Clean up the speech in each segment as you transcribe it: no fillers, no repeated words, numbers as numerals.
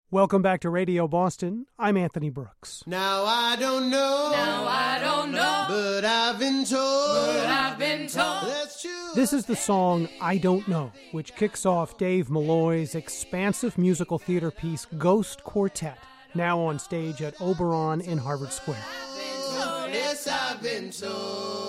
Welcome back to Radio Boston. I'm Anthony Brooks. Now I don't know, but I've been told, that's true. This is the song I Don't Know, which kicks off Dave Malloy's expansive musical theater piece Ghost Quartet, now on stage at Oberon in Harvard Square. Yes, I've been told.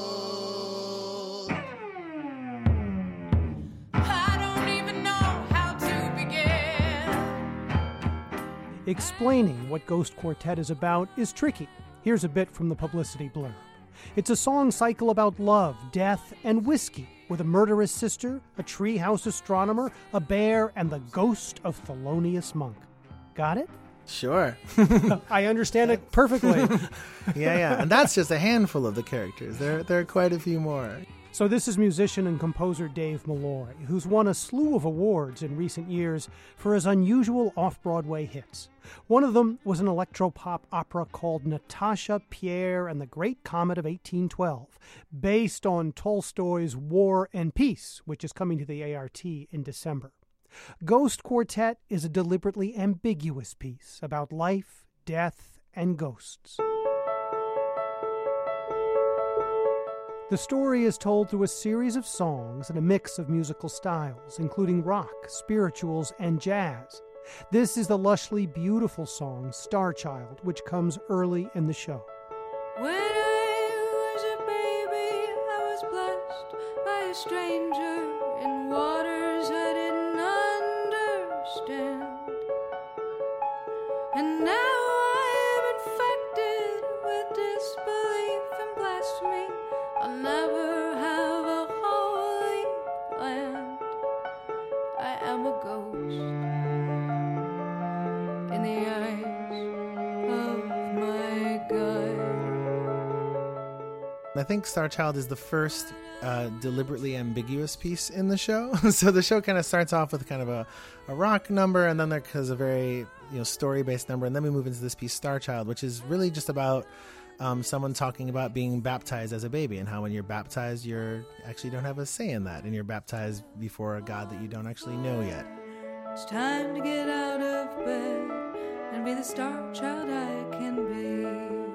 Explaining what Ghost Quartet is about is tricky. Here's a bit from the publicity blurb. It's a song cycle about love, death, and whiskey, with a murderous sister, a treehouse astronomer, a bear, and the ghost of Thelonious Monk. Got it? Sure. I understand it perfectly. Yeah. And that's just a handful of the characters. There are quite a few more. So this is musician and composer Dave Malloy, who's won a slew of awards in recent years for his unusual off-Broadway hits. One of them was an electropop opera called Natasha, Pierre, and the Great Comet of 1812, based on Tolstoy's War and Peace, which is coming to the ART in December. Ghost Quartet is a deliberately ambiguous piece about life, death, and ghosts. The story is told through a series of songs and a mix of musical styles, including rock, spirituals, and jazz. This is the lushly beautiful song Star Child, which comes early in the show. When I was a baby, I was blessed by a stranger in waters I didn't understand. And now I'm infected with disbelief and blasphemy. I'll never have a holy land. I am a ghost in the eyes of my God. I think Star Child is the first deliberately ambiguous piece in the show. So the show kind of starts off with kind of a rock number, and then there's a very story-based number, and then we move into this piece Star Child, which is really just about someone talking about being baptized as a baby, and how when you're baptized, you actually don't have a say in that, and you're baptized before a God that you don't actually know yet. It's time to get out of bed and be the star child I can be.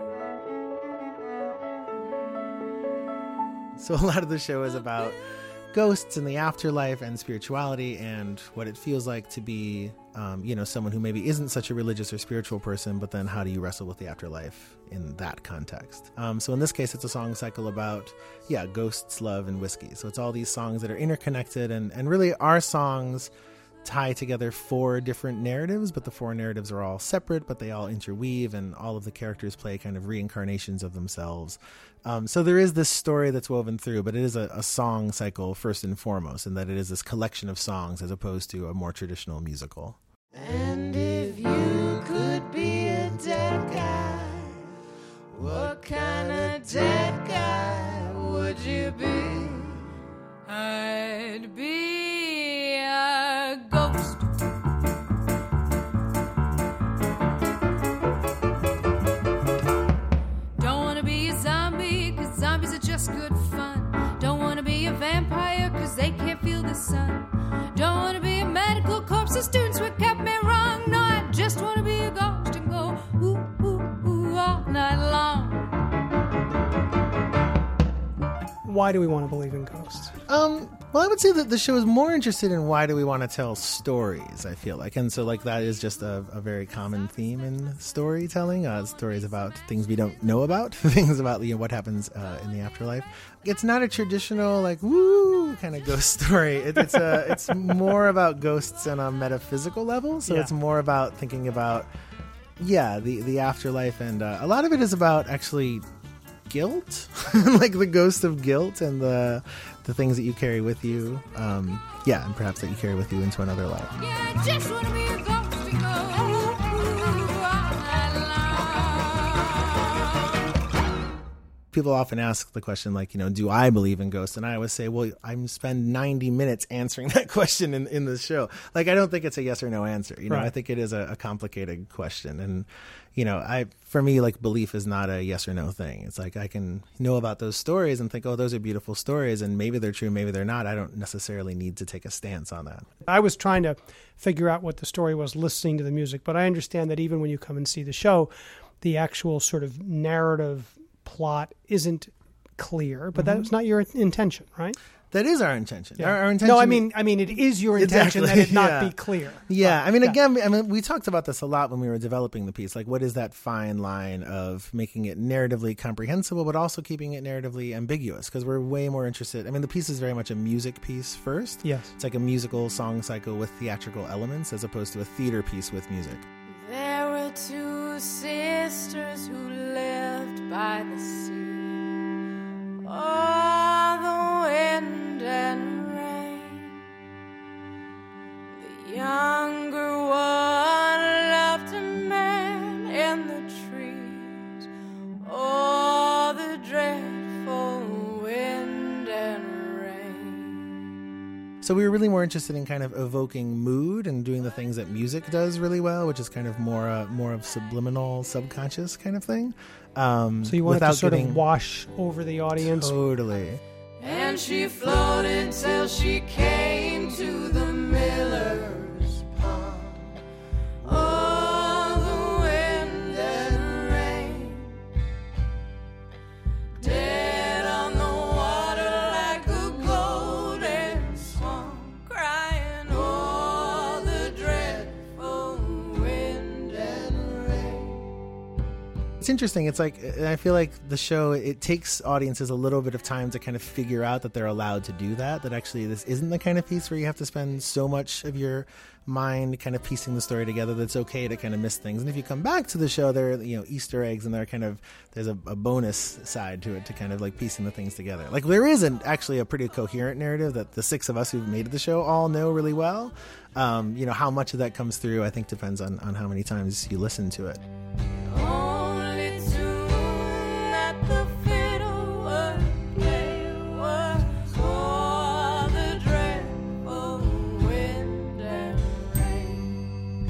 So a lot of the show is about ghosts and the afterlife and spirituality and what it feels like to be, someone who maybe isn't such a religious or spiritual person, but then how do you wrestle with the afterlife in that context? So in this case, it's a song cycle about, ghosts, love, and whiskey. So it's all these songs that are interconnected, and really our songs tie together 4 different narratives, but the 4 narratives are all separate, but they all interweave, and all of the characters play kind of reincarnations of themselves. So there is this story that's woven through, but it is a song cycle first and foremost, in that it is this collection of songs as opposed to a more traditional musical. And if you could be a dead guy, what kind of dead guy would you be? I'd be a ghost. Don't want to be a zombie, 'cause zombies are just good fun. Don't want to be a vampire, 'cause they can't feel the sun. Don't want to be a medical corpse, the students would kept me wrong. No, I just want to be a ghost and go ooh, ooh, ooh all night long. Why do we want to believe in ghosts? Well, I would say that the show is more interested in why do we want to tell stories, I feel like. And so, that is just a very common theme in storytelling. Stories about things we don't know about, things about what happens in the afterlife. It's not a traditional, woo, kind of ghost story. It's more about ghosts on a metaphysical level. So it's more about thinking about, the afterlife. And a lot of it is about actually guilt, like the ghost of guilt and the things that you carry with you, and perhaps that you carry with you into another life. Yeah, I just want to be a ghost and go ooh, ooh, all night long. People often ask the question, like, do I believe in ghosts? And I always say, well, I spend 90 minutes answering that question in the show. Like, I don't think it's a yes or no answer. Right. I think it is a complicated question. And, for me, like, belief is not a yes or no thing. It's like I can know about those stories and think, oh, those are beautiful stories, and maybe they're true, maybe they're not. I don't necessarily need to take a stance on that. I was trying to figure out what the story was listening to the music, but I understand that even when you come and see the show, the actual sort of narrative plot isn't clear, but that was not your intention, right? That is our intention. Yeah. Our intention. No, I mean, it is your intention that it not be clear. Yeah. Again, we talked about this a lot when we were developing the piece. Like, what is that fine line of making it narratively comprehensible, but also keeping it narratively ambiguous? Because we're way more interested. The piece is very much a music piece first. Yes. It's like a musical song cycle with theatrical elements as opposed to a theater piece with music. There were two sisters who lived by the sea. Oh, the wind and rain. The younger one loved a man in the trees. Oh, the dreadful wind and rain. So we were really more interested in kind of evoking mood and doing the things that music does really well, which is kind of more of subliminal, subconscious kind of thing. So you wanted to sort of wash over the audience? Totally. And she floated till she came to the miller's pond. Oh, the wind and rain, dead on the water like a golden swan, crying, oh, the dreadful wind and rain. It's interesting. It's like, I feel like the show, it takes audiences a little bit of time to kind of figure out that they're allowed to do that actually this isn't the kind of piece where you have to spend so much of your mind kind of piecing the story together, that's okay to kind of miss things. And if you come back to the show, there are, Easter eggs, and there's a bonus side to it to kind of like piecing the things together. Like, there is actually a pretty coherent narrative that the six of us who've made the show all know really well. How much of that comes through, I think, depends on how many times you listen to it. Only tune that the fiddle would play was for the dreadful wind and rain.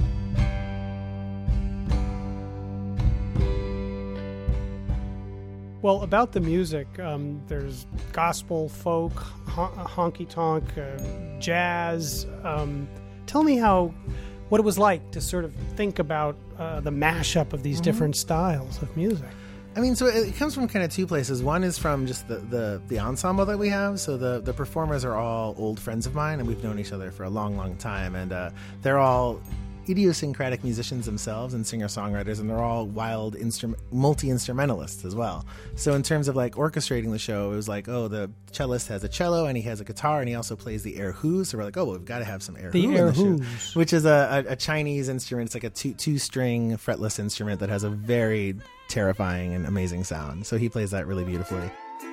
Well, about the music, there's gospel, folk, honky-tonk, jazz. Tell me what it was like to sort of think about the mashup of these different styles of music. So it comes from kind of two places. One is from just the ensemble that we have. So the performers are all old friends of mine, and we've known each other for a long, long time. And they're all idiosyncratic musicians themselves and singer-songwriters, and they're all wild multi-instrumentalists as well. So in terms of like orchestrating the show, it was like, oh, the cellist has a cello and he has a guitar and he also plays the erhu. So we're like, oh, well, we've got to have some erhu in the show, which is a Chinese instrument. It's like a two-string fretless instrument that has a very terrifying and amazing sound. So he plays that really beautifully.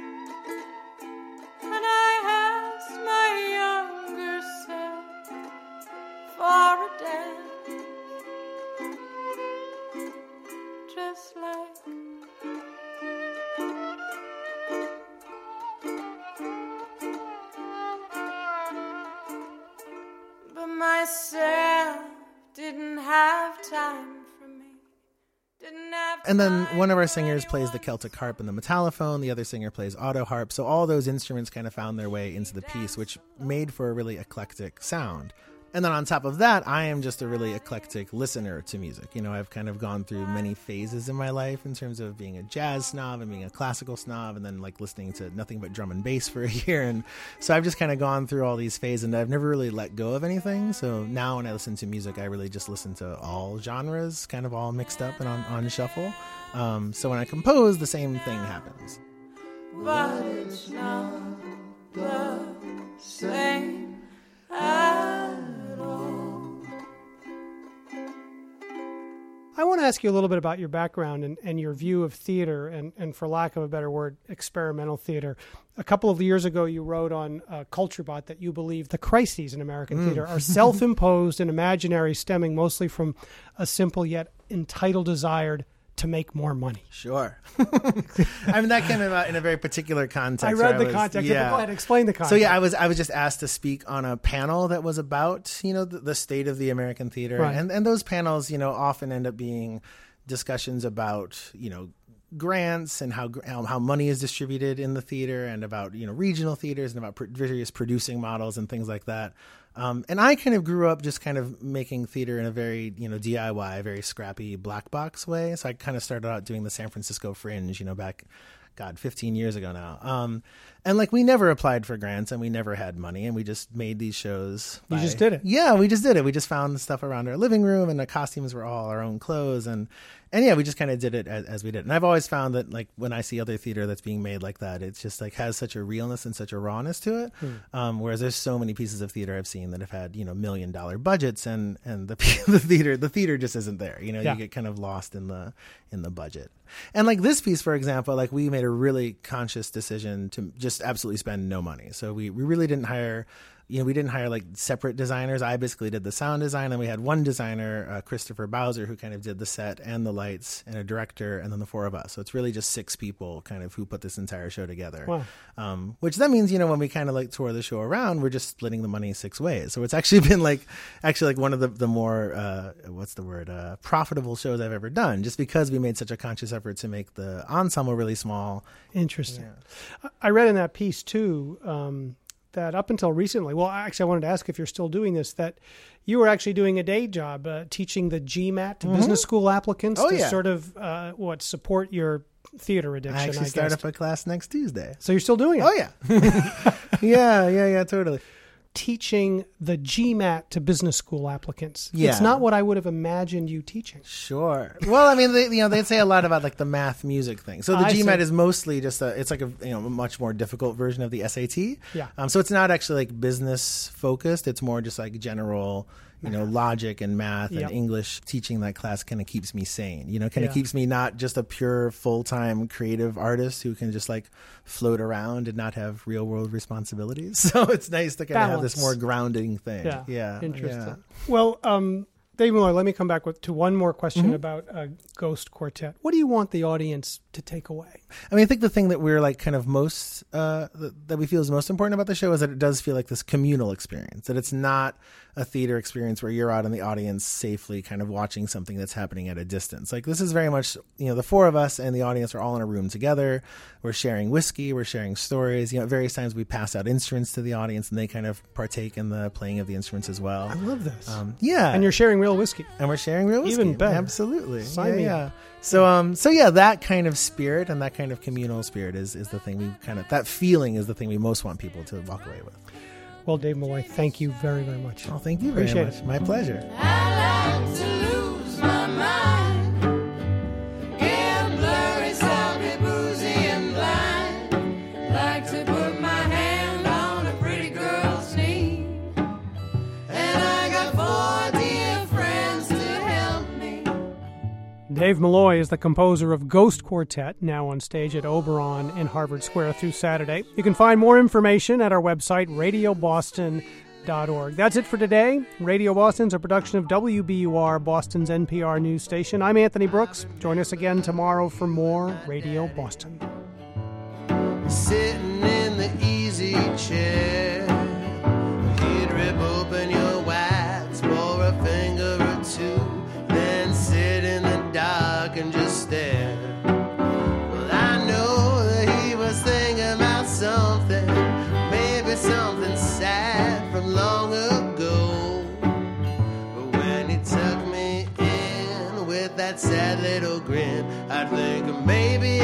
And then one of our singers plays the Celtic harp and the metallophone. The other singer plays auto harp. So all those instruments kind of found their way into the piece, which made for a really eclectic sound. And then on top of that, I am just a really eclectic listener to music. I've kind of gone through many phases in my life in terms of being a jazz snob and being a classical snob, and then like listening to nothing but drum and bass for a year. And so I've just kind of gone through all these phases, and I've never really let go of anything. So now when I listen to music, I really just listen to all genres, kind of all mixed up and on shuffle. So when I compose, the same thing happens. But it's not the same at all. I want to ask you a little bit about your background and your view of theater and, for lack of a better word, experimental theater. A couple of years ago, you wrote on CultureBot that you believe the crises in American theater are self-imposed and imaginary, stemming mostly from a simple yet entitled desire to make more money. Sure. I mean, that came about in a very particular context. I read the context. Yeah. Go ahead, explain the context. So yeah, I was just asked to speak on a panel that was about, the state of the American theater. Right. And those panels, often end up being discussions about, grants and how money is distributed in the theater, and about, regional theaters, and about various producing models and things like that. And I kind of grew up just kind of making theater in a very, DIY, very scrappy black box way. So I kind of started out doing the San Francisco Fringe, back, 15 years ago now. And like, we never applied for grants, and we never had money, and we just made these shows. You just did it. Yeah, we just did it. We just found the stuff around our living room, and the costumes were all our own clothes. And yeah, we just kind of did it as we did. And I've always found that, like, when I see other theater that's being made like that, it's just like has such a realness and such a rawness to it. Whereas there's so many pieces of theater I've seen that have had, $1 million budgets, and the theater just isn't there. You get kind of lost in the budget. And like this piece, for example, like we made a really conscious decision to just absolutely spend no money. So we really didn't hire, we didn't hire like separate designers. I basically did the sound design, and we had one designer, Christopher Bowser, who kind of did the set and the lights, and a director, and then the four of us. So it's really just 6 people kind of who put this entire show together. Wow. Which that means, when we kind of like tour the show around, we're just splitting the money 6 ways. So it's actually been like one of the more, profitable shows I've ever done, just because we made such a conscious effort to make the ensemble really small. Interesting. Yeah. I read in that piece too, that up until recently, well, actually, I wanted to ask if you're still doing this, that you were actually doing a day job teaching the GMAT to business school applicants sort of support your theater addiction. I actually start up a class next Tuesday. So you're still doing it? Oh, yeah. yeah, totally. Teaching the GMAT to business school applicants. Yeah. It's not what I would have imagined you teaching. Sure. Well, I mean, they'd say a lot about like the math music thing. So the GMAT is mostly just it's like a much more difficult version of the SAT. Yeah. So it's not actually like business focused. It's more just like general, logic and math and English. Teaching that class kind of keeps me sane. Kind of keeps me not just a pure full-time creative artist who can just like float around and not have real world responsibilities. So it's nice to kind of have this more grounding thing. Yeah. Interesting. Yeah. Well, Dave Malloy, let me come back to one more question about Ghost Quartet. What do you want the audience to take away? I mean, I think the thing that we're like kind of most, that we feel is most important about the show is that it does feel like this communal experience, that it's not a theater experience where you're out in the audience safely kind of watching something that's happening at a distance. Like this is very much, the 4 of us and the audience are all in a room together. We're sharing whiskey, we're sharing stories. At various times we pass out instruments to the audience, and they kind of partake in the playing of the instruments as well. I love this. Yeah. And you're sharing real whiskey. And we're sharing real whiskey. Even better. Absolutely. Sign me up. So yeah, that kind of spirit and that kind of communal spirit is the thing we that feeling is the thing we most want people to walk away with. Well, Dave Malloy, thank you very, very much. Oh, thank you very Appreciate much. it. My pleasure. I like to lose my mind. Get blurry, salty, boozy, and blind. Like to put my hand on a pretty girl's knee. And I got 4 dear friends to help me. Dave Malloy is the composer of Ghost Quartet, now on stage at Oberon in Harvard Square through Saturday. You can find more information at our website, radioboston.org. That's it for today. Radio Boston's a production of WBUR, Boston's NPR news station. I'm Anthony Brooks. Join us again tomorrow for more Radio Boston. Sitting in the easy chair, he'd rip open your wax for a finger or two, then sit in the dark and just stare. Well, I know that he was thinking about something, maybe something sad from long ago. But when he took me in with that sad little grin, I'd think maybe